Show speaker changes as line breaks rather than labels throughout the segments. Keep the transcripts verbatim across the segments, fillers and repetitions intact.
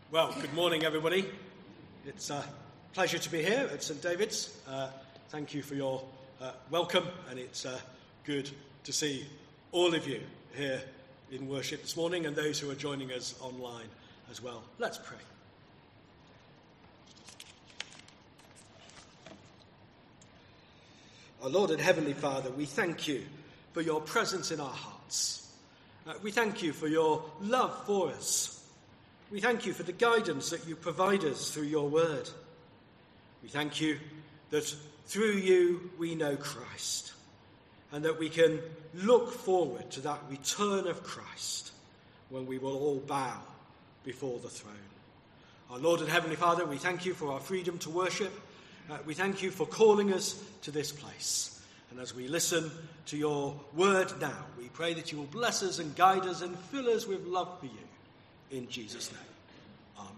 Well, good morning, everybody. It's a pleasure to be here at St David's. Uh, thank you for your uh, welcome, and it's uh, good to see all of you here in worship this morning and those who are joining us online as well. Let's pray. Our Lord and Heavenly Father, we thank you for your presence in our hearts. Uh, we thank you for your love for us. We thank you for the guidance that you provide us through your word. We thank you that through you we know Christ, and that we can look forward to that return of Christ when we will all bow before the throne. Our Lord and Heavenly Father, we thank you for our freedom to worship. Uh, we thank you for calling us to this place. And as we listen to your word now, we pray that you will bless us and guide us and fill us with love for you. In Jesus' name, amen.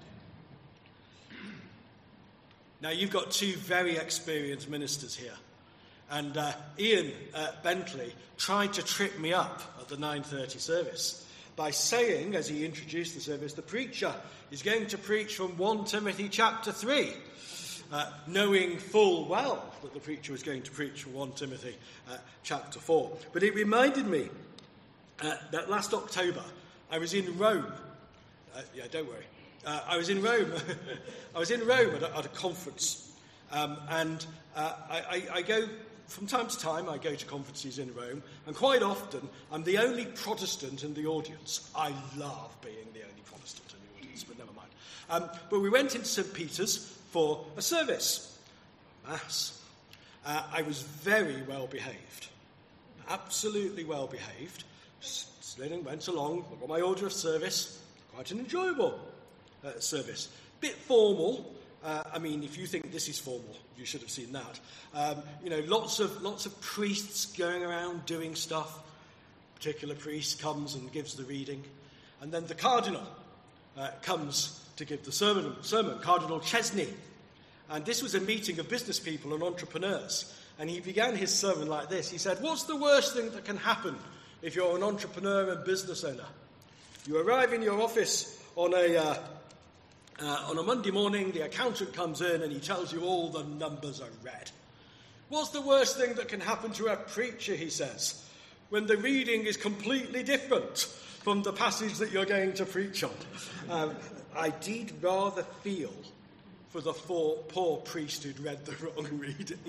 Now, you've got two very experienced ministers here. And uh, Ian uh, Bentley tried to trip me up at the nine thirty service by saying, as he introduced the service, the preacher is going to preach from First Timothy chapter three, uh, knowing full well that the preacher was going to preach from First Timothy uh, chapter four. But it reminded me uh, that last October, I was in Rome. Uh, yeah, don't worry. Uh, I was in Rome. I was in Rome at a, at a conference, um, and uh, I, I, I go from time to time. I go to conferences in Rome, and quite often I'm the only Protestant in the audience. I love being the only Protestant in the audience, but never mind. Um, but we went into Saint Peter's for a service, mass. Uh, I was very well behaved, absolutely well behaved. Then went along, I got my order of service, quite an enjoyable uh, service. Bit formal, uh, I mean, if you think this is formal, you should have seen that. Um, you know, lots of lots of priests going around doing stuff. A particular priest comes and gives the reading. And then the cardinal uh, comes to give the sermon, sermon, Cardinal Chesney. And this was a meeting of business people and entrepreneurs. And he began his sermon like this. He said, "What's the worst thing that can happen if you're an entrepreneur and business owner? You arrive in your office on a uh, uh, on a Monday morning, the accountant comes in and he tells you all the numbers are red. What's the worst thing that can happen to a preacher," he says, "when the reading is completely different from the passage that you're going to preach on?" Um, I did rather feel for the poor, poor priest who'd read the wrong reading.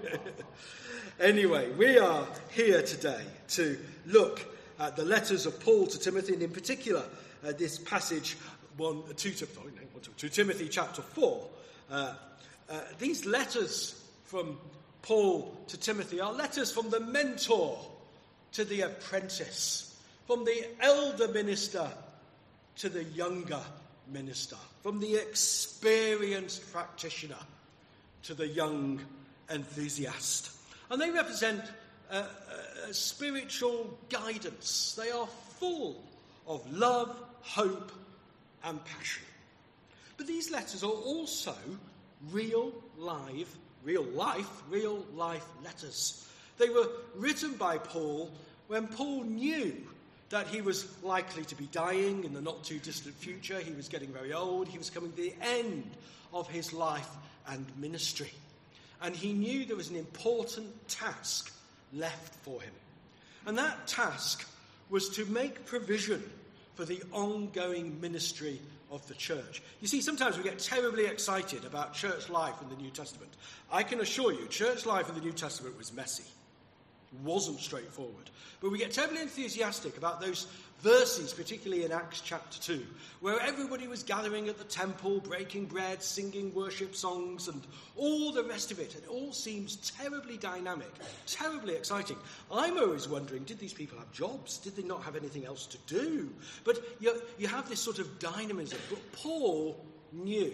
Anyway, we are here today to look at the letters of Paul to Timothy, and in particular, uh, this passage, one, two, sorry, no, one, two, two Timothy chapter four. Uh, uh, these letters from Paul to Timothy are letters from the mentor to the apprentice, from the elder minister to the younger minister, from the experienced practitioner to the young enthusiast. And they represent uh, uh, spiritual guidance. They are full of love, hope, and passion. But these letters are also real, live, real life, real life letters. They were written by Paul when Paul knew that he was likely to be dying in the not-too-distant future. He was getting very old. He was coming to the end of his life and ministry. And he knew there was an important task left for him. And that task was to make provision for the ongoing ministry of the church. You see, sometimes we get terribly excited about church life in the New Testament. I can assure you, church life in the New Testament was messy. Wasn't straightforward. But we get terribly enthusiastic about those verses, particularly in Acts chapter two, where everybody was gathering at the temple, breaking bread, singing worship songs, and all the rest of it. And it all seems terribly dynamic, terribly exciting. I'm always wondering, did these people have jobs? Did they not have anything else to do? But you, you have this sort of dynamism. But Paul knew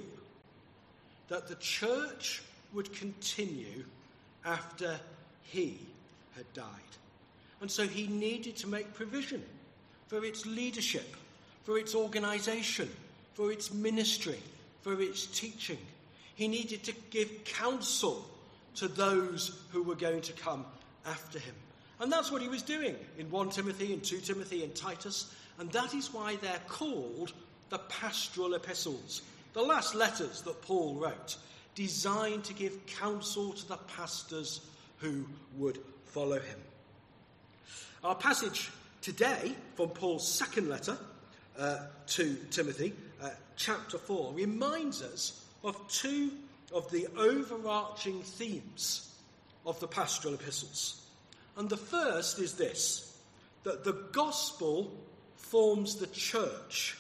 that the church would continue after he had died. And so he needed to make provision for its leadership, for its organisation, for its ministry, for its teaching. He needed to give counsel to those who were going to come after him. And that's what he was doing in First Timothy and Second Timothy and Titus. And that is why they're called the pastoral epistles, the last letters that Paul wrote, designed to give counsel to the pastors who would follow him. Our passage today from Paul's second letter uh, to Timothy, uh, chapter four, reminds us of two of the overarching themes of the pastoral epistles. And the first is this, that the gospel forms the church,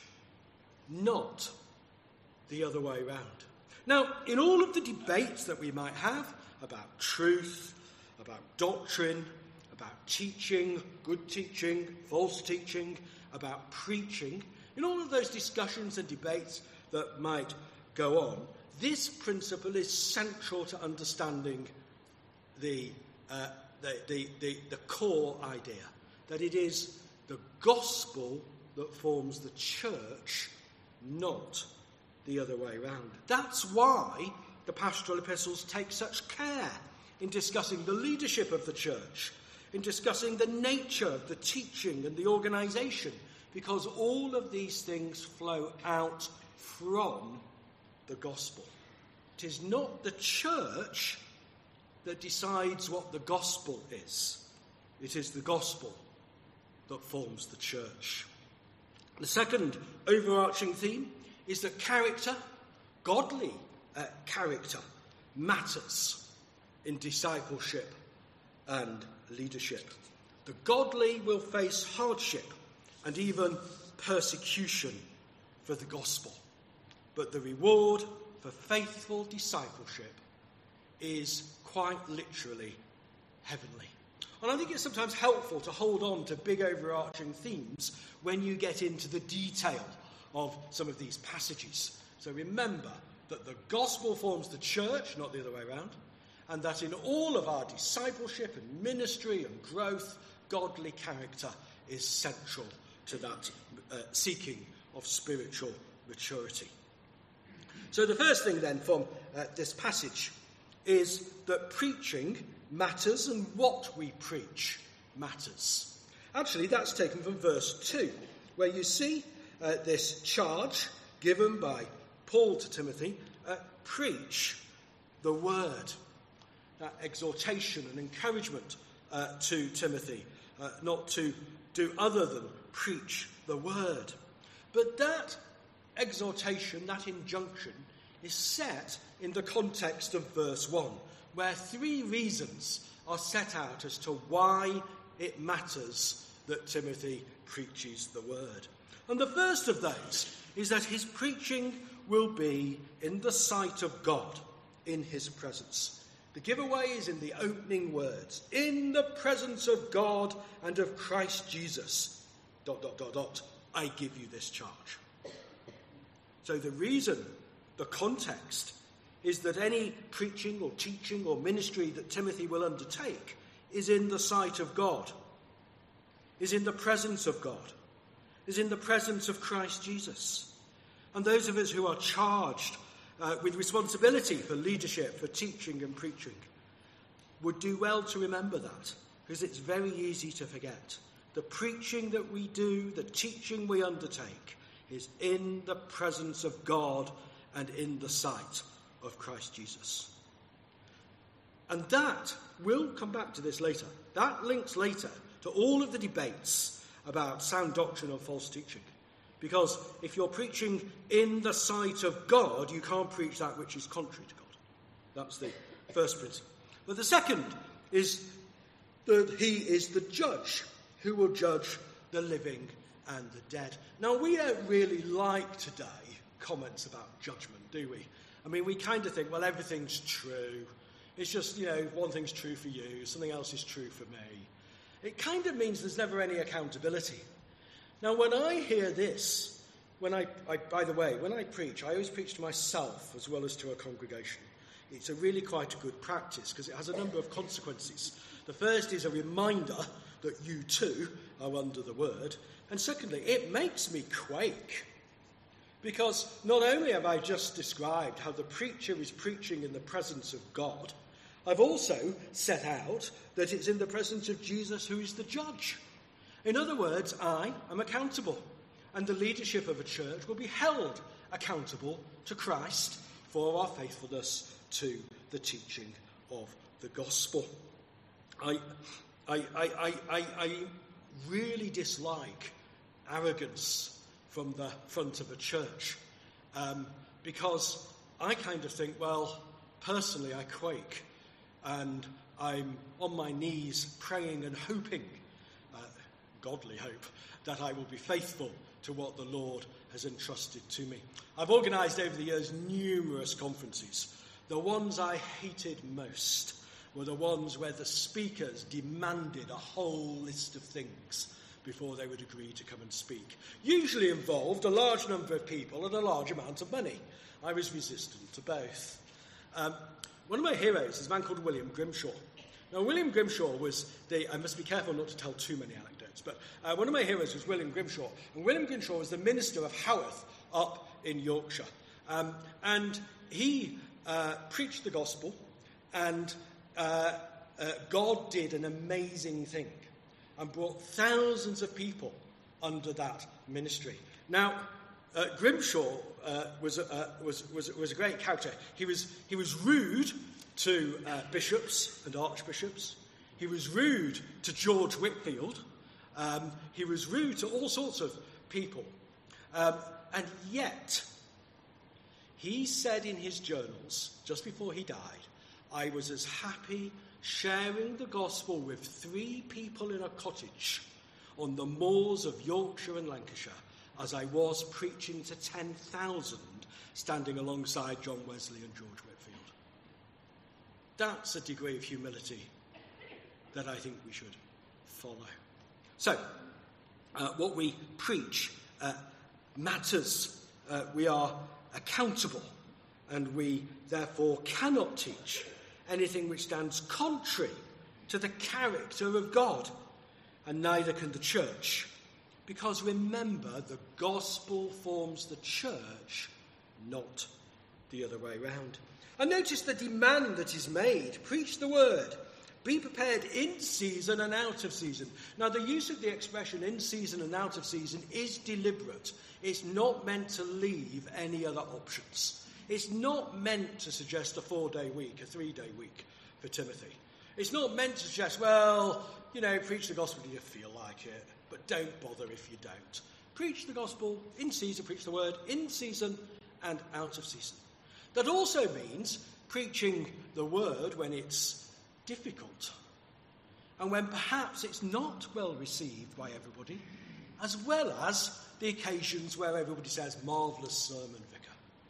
not the other way round. Now, in all of the debates that we might have about truth, about doctrine, about teaching, good teaching, false teaching, about preaching, in all of those discussions and debates that might go on, this principle is central to understanding the, uh, the, the, the, the core idea, that it is the gospel that forms the church, not the other way round. That's why the pastoral epistles take such care in discussing the leadership of the church, in discussing the nature of the teaching and the organisation, because all of these things flow out from the gospel. It is not the church that decides what the gospel is. It is the gospel that forms the church. The second overarching theme is that character, godly uh, character, matters in discipleship and leadership. The godly will face hardship and even persecution for the gospel, but the reward for faithful discipleship is quite literally heavenly. And I think it's sometimes helpful to hold on to big overarching themes when you get into the detail of some of these passages. So remember that the gospel forms the church, not the other way around, and that in all of our discipleship and ministry and growth, godly character is central to that uh, seeking of spiritual maturity. So the first thing then from uh, this passage is that preaching matters and what we preach matters. Actually, that's taken from verse two, where you see uh, this charge given by Paul to Timothy, uh, preach the word. That exhortation and encouragement uh, to Timothy, uh, not to do other than preach the word. But that exhortation, that injunction, is set in the context of verse one, where three reasons are set out as to why it matters that Timothy preaches the word. And the first of those is that his preaching will be in the sight of God, in his presence. The giveaway is in the opening words, in the presence of God and of Christ Jesus, dot, dot, dot, dot, I give you this charge. So the reason, the context, is that any preaching or teaching or ministry that Timothy will undertake is in the sight of God, is in the presence of God, is in the presence of Christ Jesus. And those of us who are charged uh, with responsibility for leadership, for teaching and preaching, would do well to remember that, because it's very easy to forget. The preaching that we do, the teaching we undertake, is in the presence of God and in the sight of Christ Jesus. And that, we'll come back to this later, that links later to all of the debates about sound doctrine or false teaching. Because if you're preaching in the sight of God, you can't preach that which is contrary to God. That's the first principle. But the second is that he is the judge who will judge the living and the dead. Now, we don't really like today comments about judgment, do we? I mean, we kind of think, well, everything's true. It's just, you know, one thing's true for you, something else is true for me. It kind of means there's never any accountability. Now, when I hear this, when I, I, by the way, when I preach, I always preach to myself as well as to a congregation. It's a really quite a good practice because it has a number of consequences. The first is a reminder that you too are under the word. And secondly, it makes me quake. Because not only have I just described how the preacher is preaching in the presence of God, I've also set out that it's in the presence of Jesus who is the judge. In other words, I am accountable. and the leadership of a church will be held accountable to Christ for our faithfulness to the teaching of the gospel. I, I, I, I, I, I really dislike arrogance from the front of a church, um, because I kind of think, well, personally I quake, and I'm on my knees praying and hoping, uh, godly hope, that I will be faithful to what the Lord has entrusted to me. I've organised over the years numerous conferences. The ones I hated most were the ones where the speakers demanded a whole list of things before they would agree to come and speak. Usually involved a large number of people and a large amount of money. I was resistant to both. Um, one of my heroes is a man called William Grimshaw. Now, William Grimshaw was the... I must be careful not to tell too many anecdotes, but uh, one of my heroes was William Grimshaw. And William Grimshaw was the minister of Haworth up in Yorkshire. Um, and he uh, preached the gospel, and uh, uh, God did an amazing thing and brought thousands of people under that ministry. Now, uh, Grimshaw uh, was, uh, was, was, was a great character. He was, he was rude to uh, bishops and archbishops. He was rude to George Whitfield. Um, he was rude to all sorts of people. Um, and yet, he said in his journals, just before he died, I was as happy sharing the gospel with three people in a cottage on the moors of Yorkshire and Lancashire as I was preaching to ten thousand standing alongside John Wesley and George Whitfield. That's a degree of humility that I think we should follow. So, uh, what we preach uh, matters. Uh, we are accountable, and we therefore cannot teach anything which stands contrary to the character of God, and neither can the church. Because remember, the gospel forms the church, not the other way round. And notice the demand that is made. Preach the word. Be prepared in season and out of season. Now, the use of the expression in season and out of season is deliberate. It's not meant to leave any other options. It's not meant to suggest a four-day week, a three-day week for Timothy. It's not meant to suggest, well, you know, preach the gospel if you feel like it, but don't bother if you don't. Preach the gospel in season, preach the word in season and out of season. That also means preaching the word when it's difficult and when perhaps it's not well received by everybody, as well as the occasions where everybody says, marvellous sermon, vicar.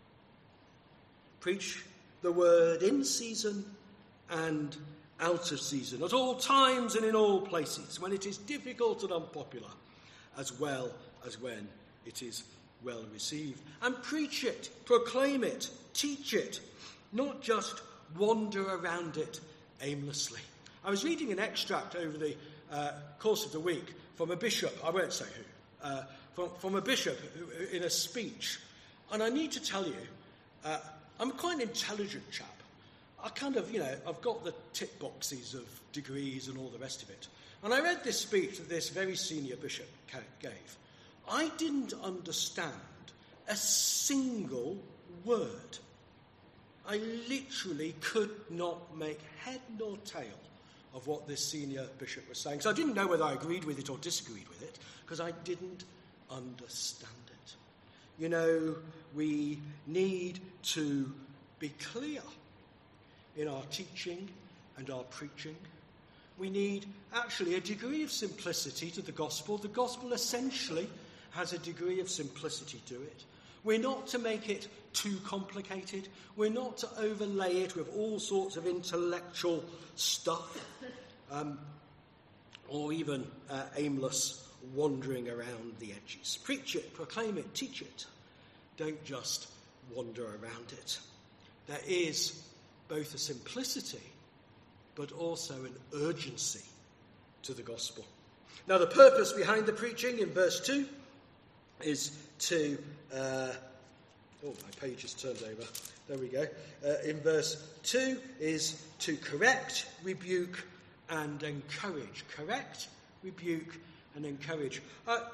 Preach the word in season and out of season, at all times and in all places, when it is difficult and unpopular, as well as when it is well received. And preach it, proclaim it, teach it, not just wander around it aimlessly. I was reading an extract over the uh, course of the week from a bishop, I won't say who, uh, from, from a bishop in a speech. And I need to tell you, uh, I'm quite an intelligent chap. I kind of, you know, I've got the tick boxes of degrees and all the rest of it. And I read this speech that this very senior bishop gave. I didn't understand a single word. I literally could not make head nor tail of what this senior bishop was saying. So I didn't know whether I agreed with it or disagreed with it, because I didn't understand it. You know, we need to be clear in our teaching and our preaching. We need actually a degree of simplicity to the gospel. The gospel essentially has a degree of simplicity to it. We're not to make it too complicated. We're not to overlay it with all sorts of intellectual stuff, um, or even uh, aimless wandering around the edges. Preach it, proclaim it, teach it. Don't just wander around it. There is both a simplicity but also an urgency to the gospel. Now, the purpose behind the preaching in verse two is to... Uh, oh, my page has turned over. There we go. Uh, in verse two is to correct, rebuke, and encourage. Correct, rebuke, and encourage. Uh, I,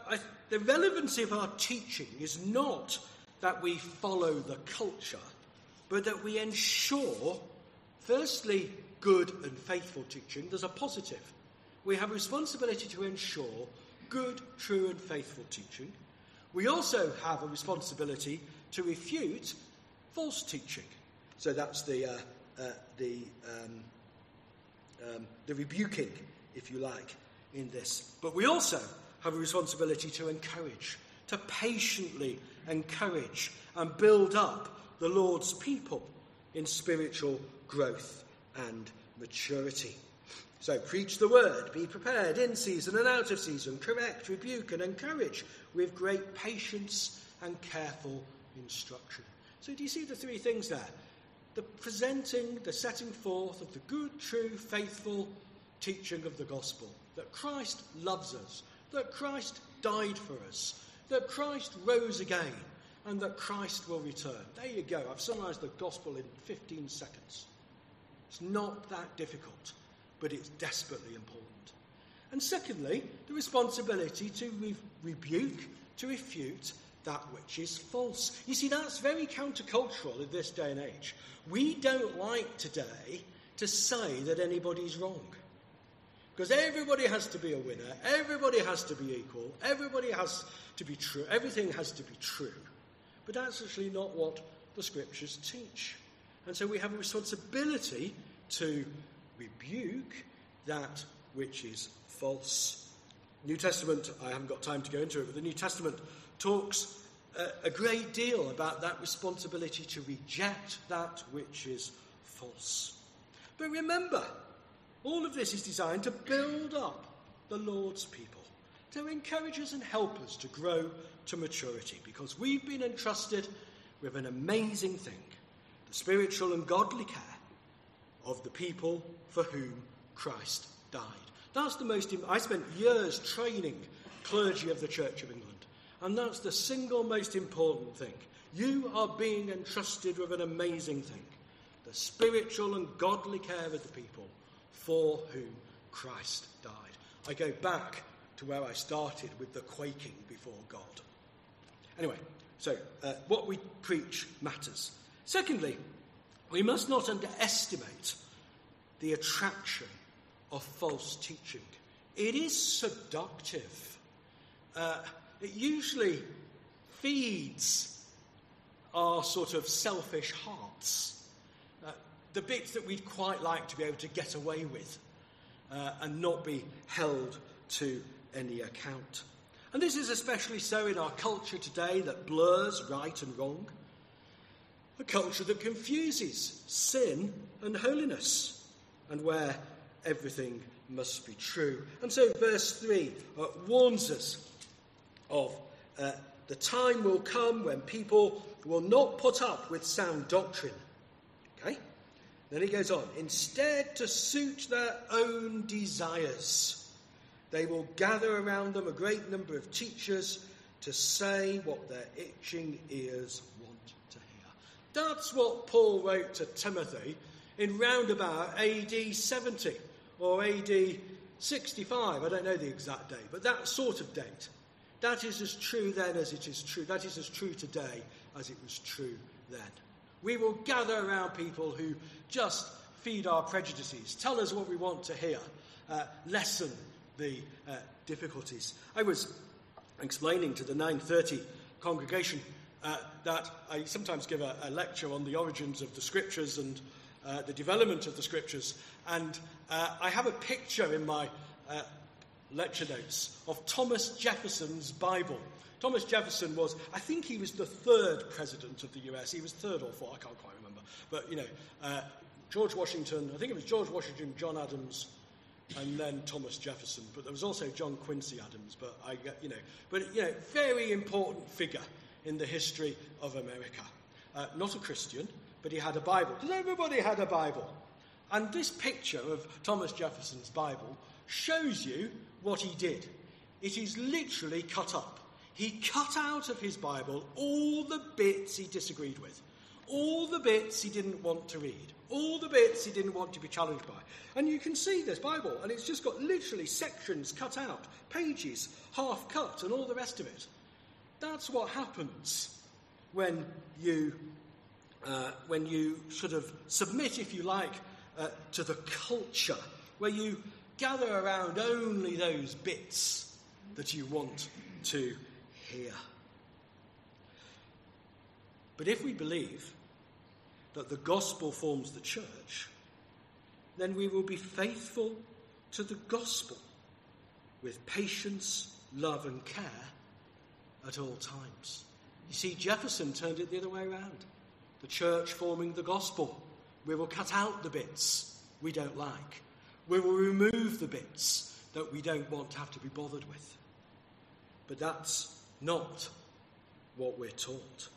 the relevancy of our teaching is not that we follow the culture, but that we ensure, firstly, good and faithful teaching. There's a positive. We have a responsibility to ensure good, true and faithful teaching. We also have a responsibility to refute false teaching. So that's the uh, uh, the um, um, the rebuking, if you like, in this. But we also have a responsibility to encourage, to patiently encourage and build up the Lord's people in spiritual growth and maturity. So preach the word, be prepared in season and out of season, correct, rebuke and encourage with great patience and careful instruction. So do you see the three things there? The presenting, the setting forth of the good, true, faithful teaching of the gospel. That Christ loves us, that Christ died for us, that Christ rose again, and that Christ will return. There you go. I've summarised the gospel in fifteen seconds. It's not that difficult, but it's desperately important. And secondly, the responsibility to re- rebuke, to refute that which is false. You see, that's very countercultural in this day and age. We don't like today to say that anybody's wrong. Because everybody has to be a winner, everybody has to be equal, everybody has to be true, everything has to be true. But that's actually not what the scriptures teach. And so we have a responsibility to rebuke that which is false. New Testament, I haven't got time to go into it, but the New Testament talks a, a great deal about that responsibility to reject that which is false. But remember, all of this is designed to build up the Lord's people, to encourage us and help us to grow to maturity, because we've been entrusted with an amazing thing, the spiritual and godly care of the people for whom Christ died. That's the most, I spent years training clergy of the Church of England, and that's the single most important thing. You are being entrusted with an amazing thing, the spiritual and godly care of the people for whom Christ died. I go back to where I started with the quaking before God. Anyway, so uh, what we preach matters. Secondly, we must not underestimate the attraction of false teaching. It is seductive. Uh, it usually feeds our sort of selfish hearts, uh, the bits that we'd quite like to be able to get away with uh, and not be held to any account. And this is especially so in our culture today that blurs right and wrong, a culture that confuses sin and holiness, and where everything must be true. And so verse three uh, warns us of uh, the time will come when people will not put up with sound doctrine. Okay? Then he goes on, instead to suit their own desires, they will gather around them a great number of teachers to say what their itching ears want to hear. That's what Paul wrote to Timothy in roundabout A D seventy or A D sixty-five. I don't know the exact date, but that sort of date. That is as true then as it is true. That is as true today as it was true then. We will gather around people who just feed our prejudices, tell us what we want to hear, uh, lessen the uh, difficulties. I was explaining to the nine thirty congregation uh, that I sometimes give a, a lecture on the origins of the scriptures and uh, the development of the scriptures, and uh, I have a picture in my uh, lecture notes of Thomas Jefferson's Bible. Thomas Jefferson was, I think he was the third president of the U S. He was third or fourth, I can't quite remember. But, you know, uh, George Washington, I think it was George Washington, John Adams, and then Thomas Jefferson. But there was also John Quincy Adams. But, I, you know, but, you know, very important figure in the history of America. Uh, not a Christian, but he had a Bible. Because everybody had a Bible. And this picture of Thomas Jefferson's Bible shows you what he did. It is literally cut up. He cut out of his Bible all the bits he disagreed with, all the bits he didn't want to read, all the bits he didn't want to be challenged by. And you can see this Bible, and it's just got literally sections cut out, pages half cut, and all the rest of it. That's what happens when you, uh, when you sort of submit, if you like, uh, to the culture, where you gather around only those bits that you want to hear. But if we believe that the gospel forms the church, then we will be faithful to the gospel with patience, love and care at all times. You see, Jefferson turned it the other way around. The church forming the gospel. We will cut out the bits we don't like. We will remove the bits that we don't want to have to be bothered with. But that's not what we're taught.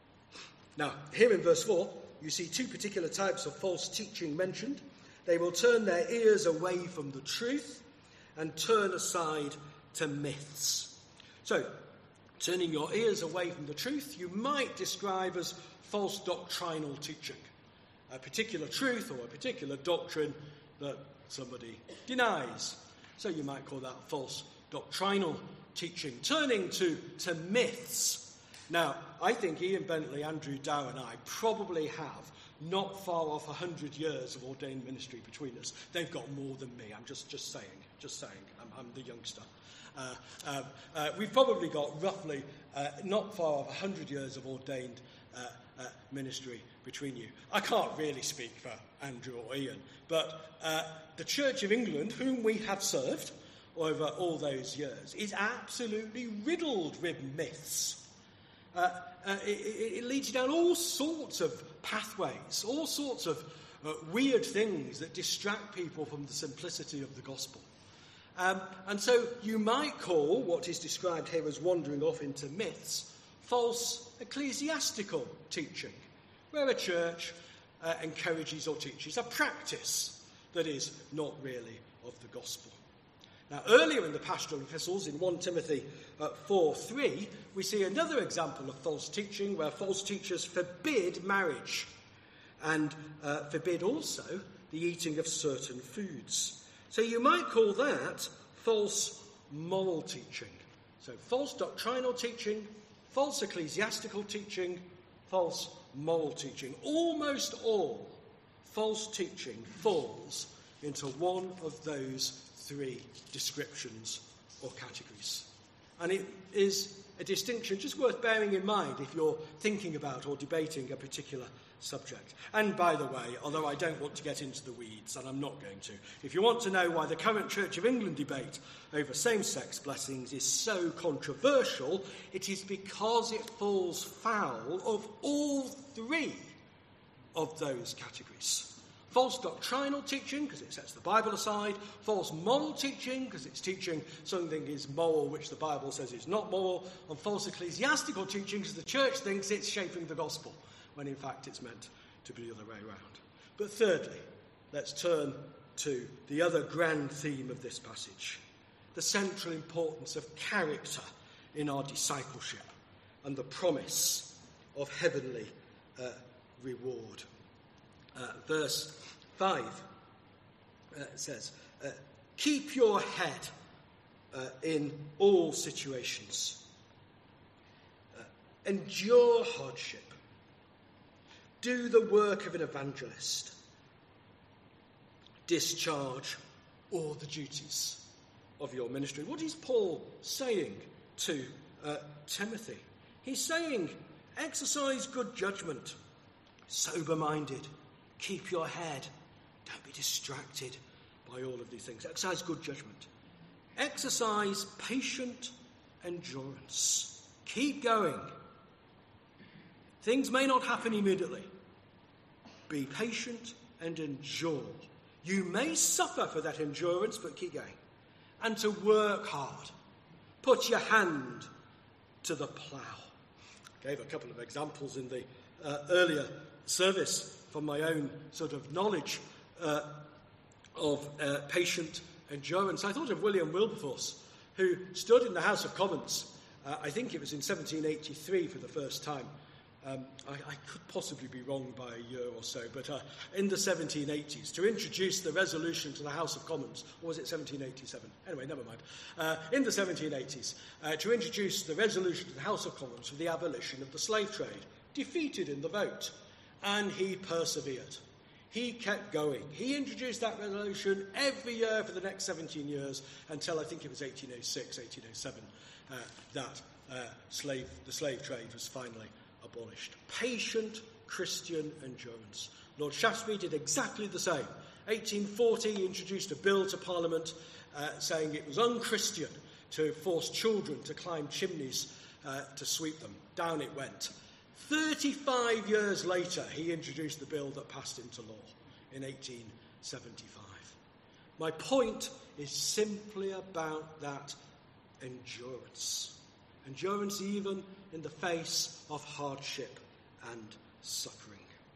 Now, here in verse four, you see two particular types of false teaching mentioned. They will turn their ears away from the truth and turn aside to myths. So, turning your ears away from the truth, you might describe as false doctrinal teaching. A particular truth or a particular doctrine that somebody denies. So you might call that false doctrinal teaching. Turning to, to myths. Now, I think Ian Bentley, Andrew Dow and I probably have not far off one hundred years of ordained ministry between us. They've got more than me. I'm just, just saying, just saying. I'm, I'm the youngster. Uh, uh, uh, we've probably got roughly uh, not far off one hundred years of ordained uh, uh, ministry between you. I can't really speak for Andrew or Ian, but uh, the Church of England, whom we have served over all those years, is absolutely riddled with myths. Uh, uh, it, it leads you down all sorts of pathways, all sorts of uh, weird things that distract people from the simplicity of the gospel. Um, and so you might call what is described here as wandering off into myths false ecclesiastical teaching, where a church uh, encourages or teaches a practice that is not really of the gospel. Now, earlier in the pastoral epistles, in First Timothy uh, four three, we see another example of false teaching where false teachers forbid marriage and uh, forbid also the eating of certain foods. So you might call that false moral teaching. So false doctrinal teaching, false ecclesiastical teaching, false moral teaching. Almost all false teaching falls into one of those three descriptions or categories. And it is a distinction just worth bearing in mind if you're thinking about or debating a particular subject. And by the way, although I don't want to get into the weeds, and I'm not going to, if you want to know why the current Church of England debate over same-sex blessings is so controversial, it is because it falls foul of all three of those categories. False doctrinal teaching, because it sets the Bible aside. False moral teaching, because it's teaching something is moral which the Bible says is not moral. And false ecclesiastical teaching, because the church thinks it's shaping the gospel, when in fact it's meant to be the other way around. But thirdly, let's turn to the other grand theme of this passage, the central importance of character in our discipleship and the promise of heavenly uh, reward. Uh, verse five uh, says, uh, keep your head uh, in all situations. Uh, endure hardship. Do the work of an evangelist. Discharge all the duties of your ministry. What is Paul saying to uh, Timothy? He's saying, exercise good judgment, sober-minded. Keep your head. Don't be distracted by all of these things. Exercise good judgment. Exercise patient endurance. Keep going. Things may not happen immediately. Be patient and endure. You may suffer for that endurance, but keep going. And to work hard. Put your hand to the plough. I gave a couple of examples in the uh, earlier service from my own sort of knowledge uh, of uh, patient endurance. I thought of William Wilberforce, who stood in the House of Commons, uh, I think it was in seventeen eighty-three for the first time, Um, I, I could possibly be wrong by a year or so, but uh, in the seventeen eighties, to introduce the resolution to the House of Commons, or was it seventeen eighty-seven? Anyway, never mind. Uh, in the seventeen eighties, uh, to introduce the resolution to the House of Commons for the abolition of the slave trade, defeated in the vote, and he persevered. He kept going. He introduced that resolution every year for the next seventeen years until I think it was eighteen oh six, eighteen oh seven, uh, that uh, slave, the slave trade was finally abolished. Patient Christian endurance. Lord Shaftesbury did exactly the same. eighteen forty, he introduced a bill to Parliament uh, saying it was unchristian to force children to climb chimneys uh, to sweep them. Down it went. thirty-five years later, he introduced the bill that passed into law in eighteen seventy-five. My point is simply about that endurance. Endurance even in the face of hardship and suffering.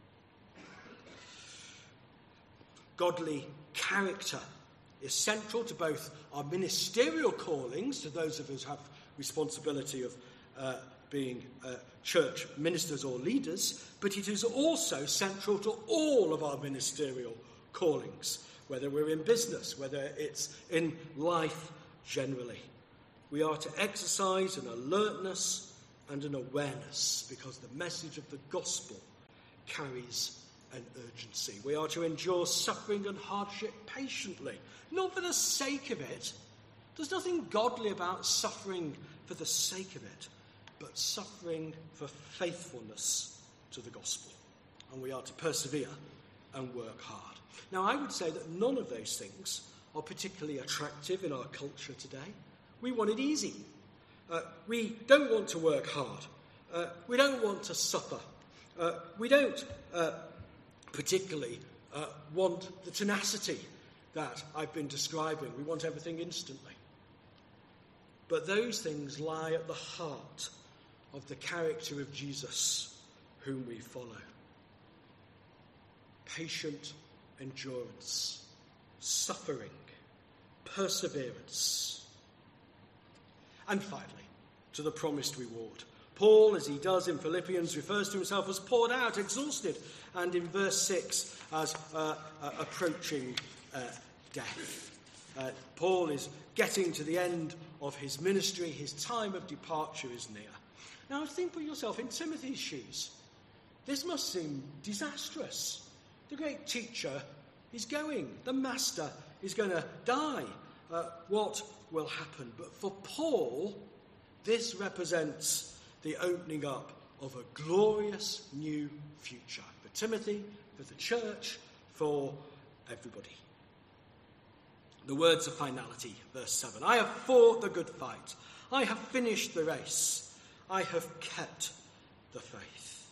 Godly character is central to both our ministerial callings, to those of us who have responsibility of uh, being uh, church ministers or leaders, but it is also central to all of our ministerial callings, whether we're in business, whether it's in life generally. We are to exercise an alertness and an awareness because the message of the gospel carries an urgency. We are to endure suffering and hardship patiently, not for the sake of it. There's nothing godly about suffering for the sake of it, but suffering for faithfulness to the gospel. And we are to persevere and work hard. Now, I would say that none of those things are particularly attractive in our culture today. We want it easy. Uh, we don't want to work hard. Uh, we don't want to suffer. Uh, we don't uh, particularly uh, want the tenacity that I've been describing. We want everything instantly. But those things lie at the heart of the character of Jesus, whom we follow. Patient endurance, suffering, perseverance. And finally, to the promised reward. Paul, as he does in Philippians, refers to himself as poured out, exhausted, and in verse six as uh, uh, approaching uh, death. Uh, Paul is getting to the end of his ministry. His time of departure is near. Now, think for yourself in Timothy's shoes. This must seem disastrous. The great teacher is going. The master is going to die. Uh, what will happen? But for Paul, this represents the opening up of a glorious new future. For Timothy, for the church, for everybody. The words of finality, verse seven. I have fought the good fight. I have finished the race. I have kept the faith.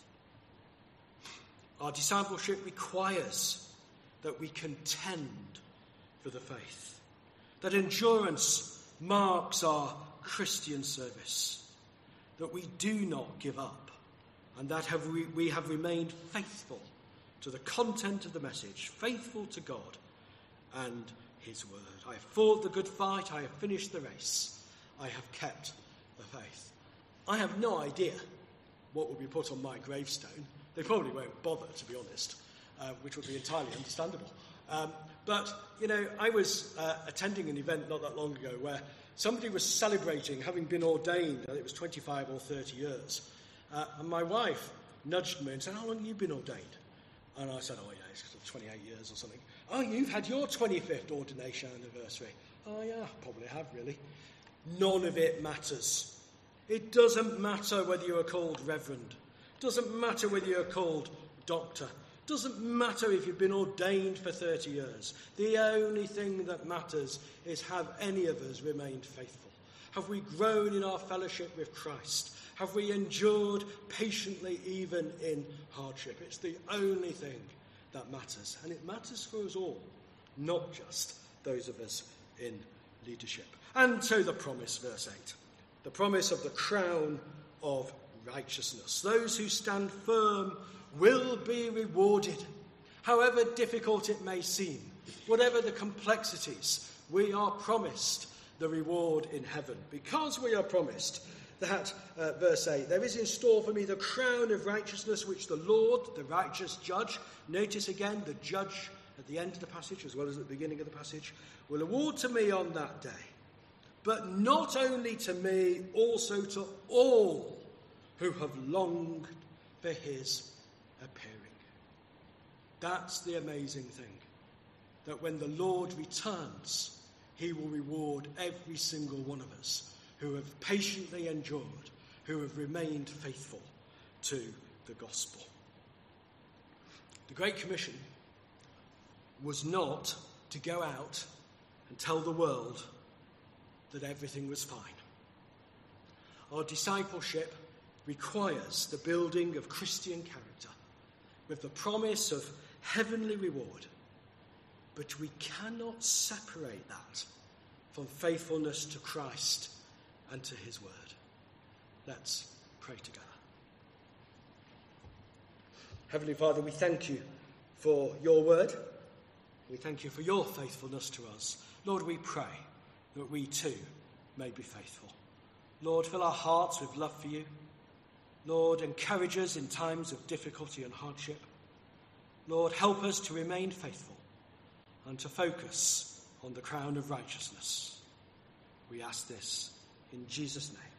Our discipleship requires that we contend for the faith. That endurance marks our Christian service. That we do not give up. And that have we, we have remained faithful to the content of the message, faithful to God and his word. I have fought the good fight. I have finished the race. I have kept the faith. I have no idea what will be put on my gravestone. They probably won't bother, to be honest, uh, which would be entirely understandable. Um, but, you know, I was uh, attending an event not that long ago where somebody was celebrating having been ordained, and it was twenty-five or thirty years. Uh, and my wife nudged me and said, how long have you been ordained? And I said, oh, yeah, it's twenty-eight years or something. Oh, you've had your twenty-fifth ordination anniversary. Oh, yeah, probably have, really. None of it matters. It doesn't matter whether you are called reverend. It doesn't matter whether you're called doctor. It doesn't matter if you've been ordained for thirty years. The only thing that matters is have any of us remained faithful? Have we grown in our fellowship with Christ? Have we endured patiently even in hardship? It's the only thing that matters. And it matters for us all, not just those of us in leadership. And so the promise, verse eight. The promise of the crown of righteousness. Those who stand firm will be rewarded. However difficult it may seem, whatever the complexities, we are promised the reward in heaven. Because we are promised that, uh, verse eight, there is in store for me the crown of righteousness which the Lord, the righteous judge, notice again the judge at the end of the passage as well as at the beginning of the passage, will award to me on that day. But not only to me, also to all who have longed for his appearing. That's the amazing thing, that when the Lord returns, he will reward every single one of us who have patiently endured, who have remained faithful to the gospel. The Great Commission was not to go out and tell the world that everything was fine. Our discipleship requires the building of Christian character with the promise of heavenly reward, but we cannot separate that from faithfulness to Christ and to his word. Let's pray together. Heavenly Father, we thank you for your word. We thank you for your faithfulness to us. Lord, we pray that we too may be faithful. Lord, fill our hearts with love for you. Lord, encourage us in times of difficulty and hardship. Lord, help us to remain faithful and to focus on the crown of righteousness. We ask this in Jesus' name.